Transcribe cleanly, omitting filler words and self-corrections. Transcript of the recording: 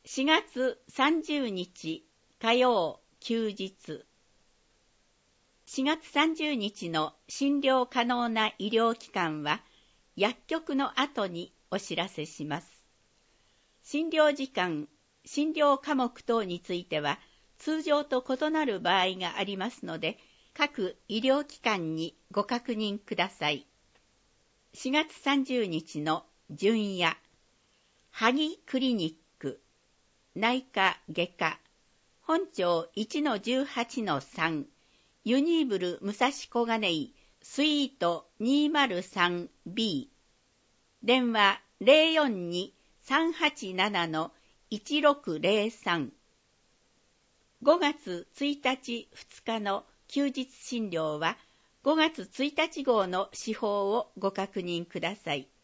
4月30日火曜休日。4月30日の診療可能な医療機関は薬局の後にお知らせします。診療時間、診療科目等については通常と異なる場合がありますので、各医療機関にご確認ください。4月30日の巡夜、萩クリニック、内科外科、本町 1-18-3、ユニーブル武蔵小金井スイート 203B、 電話 042-387-1603。 5月1日2日の休日診療は5月1日号の司法をご確認ください。